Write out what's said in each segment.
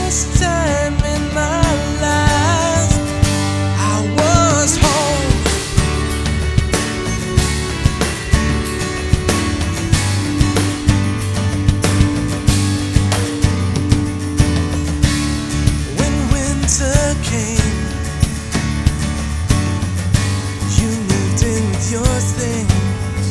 first time in my life I was home. When winter came, you moved in with your things.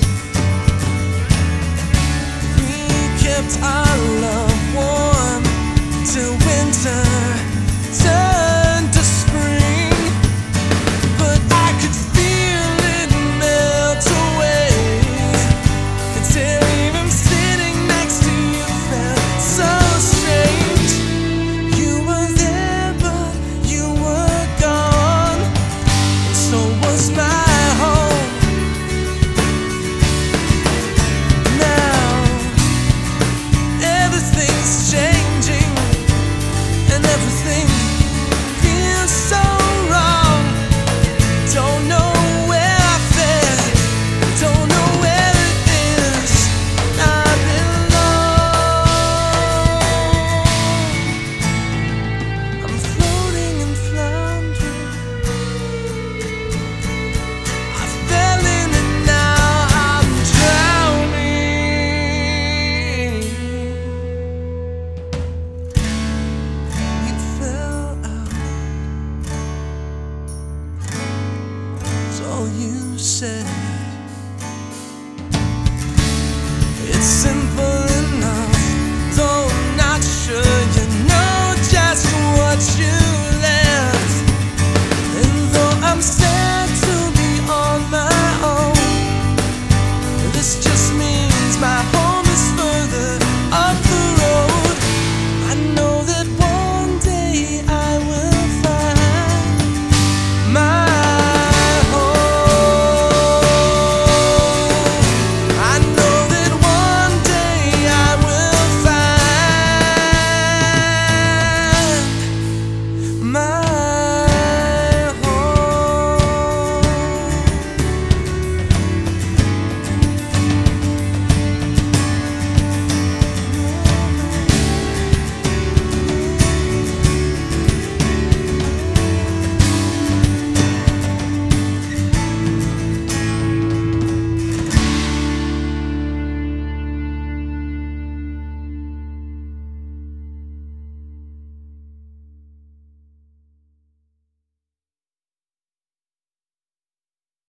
We kept our love warm till winter turned to spring, but I could feel it melt away until even sitting next to you felt so strange. You were there, but you were gone, and so was my home. Now everything's changing, and everything feels so wrong. Don't know where I fit, don't know where it is I belong. I'm floating and floundering, I fell in and now I'm drowning. You fell out, that's all you said.